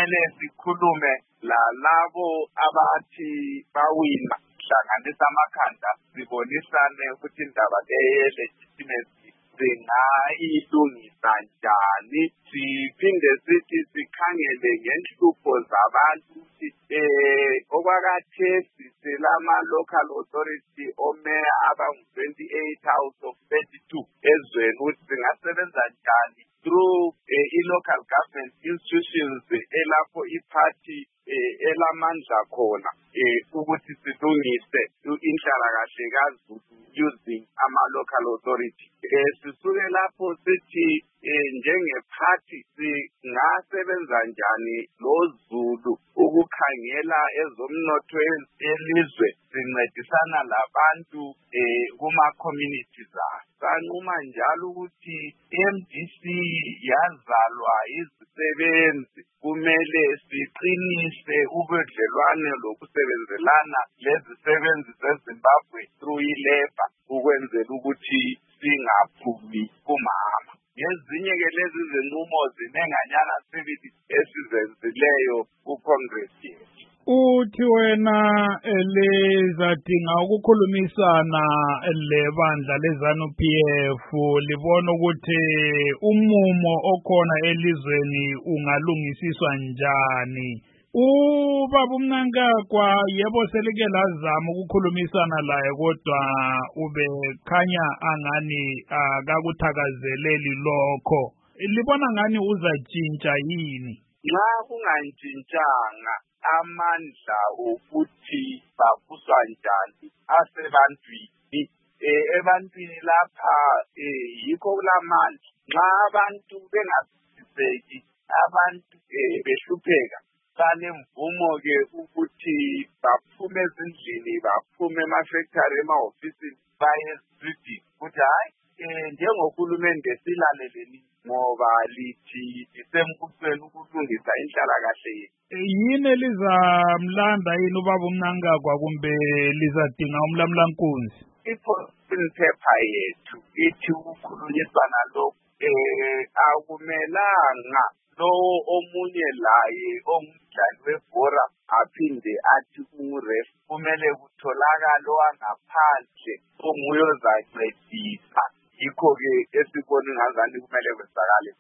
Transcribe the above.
kumele sikhulume lalabo abathi bawina hlanganisa amakhanda sibonisane ukuthi indaba le-legitimacy singayilungisa njani, siphinde sithi sikhangele ngenhlupho zabantu ukuthi okwakhathesi silama-local authority omeya abangu-28 out of 32 ezweni ukuthi singasebenza njani through i-local government institutions elapho iphathi elamandla khona ukuthi silungise inhlalakahle kaZulu using ama-local authority. Sisuke lapho sithi njengephathi singasebenza njani lo Zulu ukukhangela ezomnotho elizwe sincedisana labantu kuma-communities abo. Sanquma njalo ukuthi MDC yazalwa izisebenzi kumele siqinise ubudlelwane lokusebenzelana lezisebenzi zeZimbabwe through ilebha ukwenzela ukuthi singaphumi kumama. Ngezinye-ke lezi zinqumo zinenganyana sibili esizenzileyo kuCongress yethu. Uthi wena lizadinga ukukhulumisana lebandla leZANU-PF libona ukuthi umumo okhona elizweni ungalungisiswa njani. Ubaba uMnangagwa yebo selike lazama ukukhulumisana laye kodwa ubekhanya angani akakuthakazeleli lokho. Libona ngani uzatshintsha yini? Nxa kungantshintshanga amandla ukuthi babuswa njani asebantwini ebantwini lapha yikho kulamandla. Nxa abantu bengasizeki abantu behlupheka banemvumo-ke ukuthi baphume ezindlini baphume emafactory emahofisini baye ezitridini ukuthi hayi njengohulumende silaleleni ngoba lithi lisemkhuhlweni ukulungisa inhlalakahle yethu. Yini elizamlanda yini ubaba uMnangagwa kumbe lizadinga umlamulankunzi? I-position paper yethu ithi ukukhulunyiswana lokhu akumelanga lo omunye laye ongumdlali webhora aphinde athi unguref. Kumele kutholakala owangaphandle onguye ozancedisa. Yikho-ke esibona ingazani kumele kwenzakale.